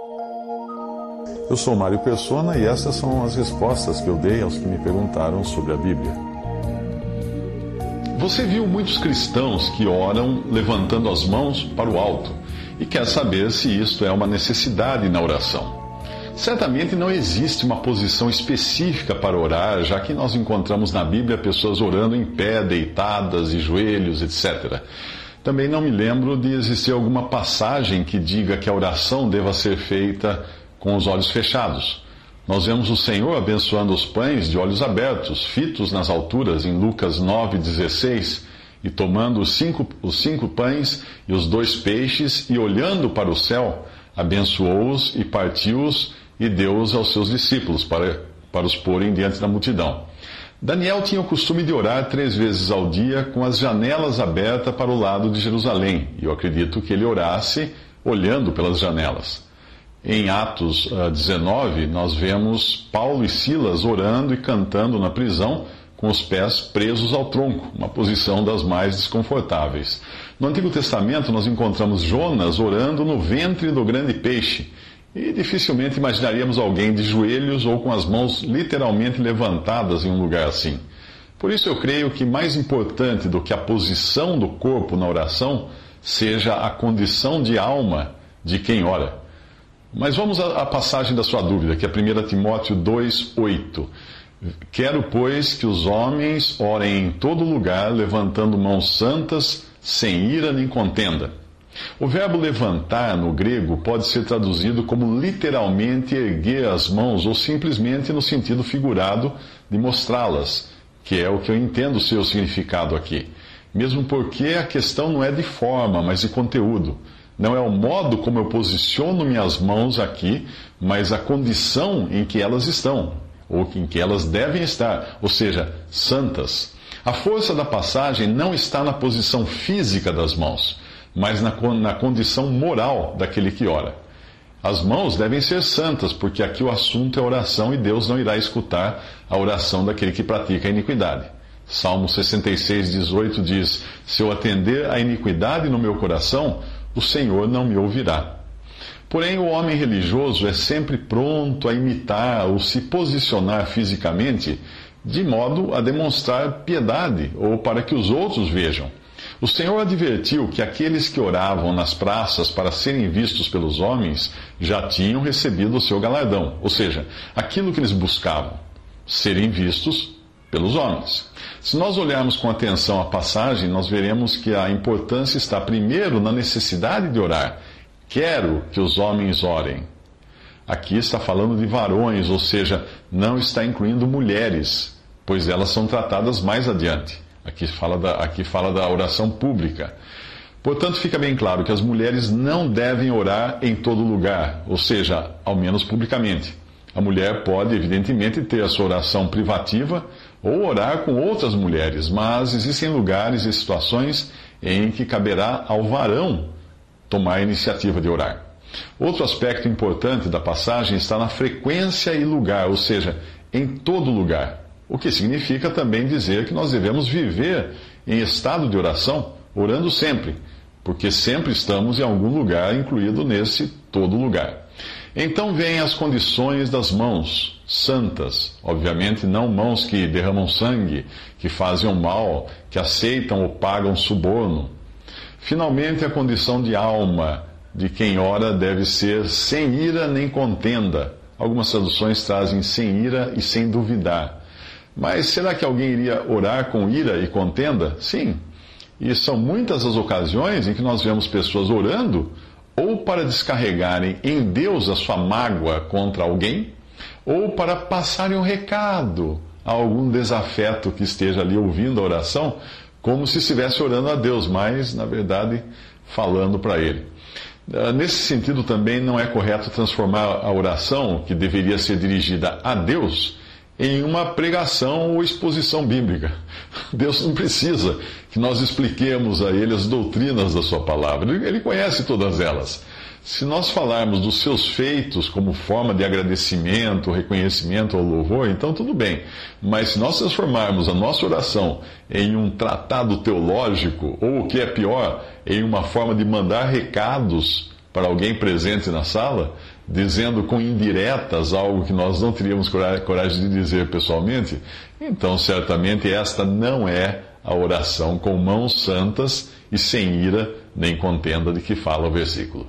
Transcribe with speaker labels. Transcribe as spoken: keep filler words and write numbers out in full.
Speaker 1: Eu sou Mário Persona e essas são as respostas que eu dei aos que me perguntaram sobre a Bíblia.
Speaker 2: Você viu muitos cristãos que oram levantando as mãos para o alto e quer saber se isto é uma necessidade na oração. Certamente não existe uma posição específica para orar, já que nós encontramos na Bíblia pessoas orando em pé, deitadas, de joelhos, etcétera. Também não me lembro de existir alguma passagem que diga que a oração deva ser feita com os olhos fechados. Nós vemos o Senhor abençoando os pães de olhos abertos, fitos nas alturas, em Lucas nove, dezesseis, e tomando os cinco, os cinco pães e os dois peixes, e olhando para o céu, abençoou-os e partiu-os, e deu-os aos seus discípulos, para, para os porem diante da multidão. Daniel tinha o costume de orar três vezes ao dia, com as janelas abertas para o lado de Jerusalém, e eu acredito que ele orasse olhando pelas janelas. Em Atos uh, dezenove, nós vemos Paulo e Silas orando e cantando na prisão, com os pés presos ao tronco, uma posição das mais desconfortáveis. No Antigo Testamento, nós encontramos Jonas orando no ventre do grande peixe, e dificilmente imaginaríamos alguém de joelhos ou com as mãos literalmente levantadas em um lugar assim. Por isso eu creio que mais importante do que a posição do corpo na oração seja a condição de alma de quem ora. Mas vamos à passagem da sua dúvida, que é primeira Timóteo dois, oito. Quero, pois, que os homens orem em todo lugar, levantando mãos santas, sem ira nem contenda. O verbo levantar, no grego, pode ser traduzido como literalmente erguer as mãos, ou simplesmente no sentido figurado de mostrá-las, que é o que eu entendo ser o significado aqui. Mesmo porque a questão não é de forma, mas de conteúdo. Não é o modo como eu posiciono minhas mãos aqui, mas a condição em que elas estão, ou em que elas devem estar, ou seja, santas. A força da passagem não está na posição física das mãos, mas na, na condição moral daquele que ora. As mãos devem ser santas, porque aqui o assunto é oração e Deus não irá escutar a oração daquele que pratica a iniquidade. Salmo sessenta e seis, dezoito diz: se eu atender a iniquidade no meu coração, o Senhor não me ouvirá. Porém, o homem religioso é sempre pronto a imitar ou se posicionar fisicamente de modo a demonstrar piedade ou para que os outros vejam. O Senhor advertiu que aqueles que oravam nas praças para serem vistos pelos homens já tinham recebido o seu galardão, ou seja, aquilo que eles buscavam, serem vistos pelos homens. Se nós olharmos com atenção a passagem, nós veremos que a importância está primeiro na necessidade de orar. Quero que os homens orem. Aqui está falando de varões, ou seja, não está incluindo mulheres, pois elas são tratadas mais adiante. Aqui fala da, aqui fala da oração pública. Portanto, fica bem claro que as mulheres não devem orar em todo lugar, ou seja, ao menos publicamente. A mulher pode, evidentemente, ter a sua oração privativa ou orar com outras mulheres, mas existem lugares e situações em que caberá ao varão tomar a iniciativa de orar. Outro aspecto importante da passagem está na frequência e lugar, ou seja, em todo lugar. O que significa também dizer que nós devemos viver em estado de oração, orando sempre, porque sempre estamos em algum lugar incluído nesse todo lugar. Então vêm as condições das mãos santas, obviamente não mãos que derramam sangue, que fazem o mal, que aceitam ou pagam suborno. Finalmente, a condição de alma de quem ora deve ser sem ira nem contenda. Algumas traduções trazem sem ira e sem duvidar. Mas será que alguém iria orar com ira e contenda? Sim. E são muitas as ocasiões em que nós vemos pessoas orando ou para descarregarem em Deus a sua mágoa contra alguém, ou para passarem um recado a algum desafeto que esteja ali ouvindo a oração, como se estivesse orando a Deus, mas, na verdade, falando para ele. Nesse sentido, também não é correto transformar a oração, que deveria ser dirigida a Deus, em uma pregação ou exposição bíblica. Deus não precisa que nós expliquemos a Ele as doutrinas da Sua palavra. Ele conhece todas elas. Se nós falarmos dos seus feitos como forma de agradecimento, reconhecimento ou louvor, então tudo bem. Mas se nós transformarmos a nossa oração em um tratado teológico, ou o que é pior, em uma forma de mandar recados para alguém presente na sala, dizendo com indiretas algo que nós não teríamos coragem de dizer pessoalmente, então certamente esta não é a oração com mãos santas e sem ira nem contenda de que fala o versículo.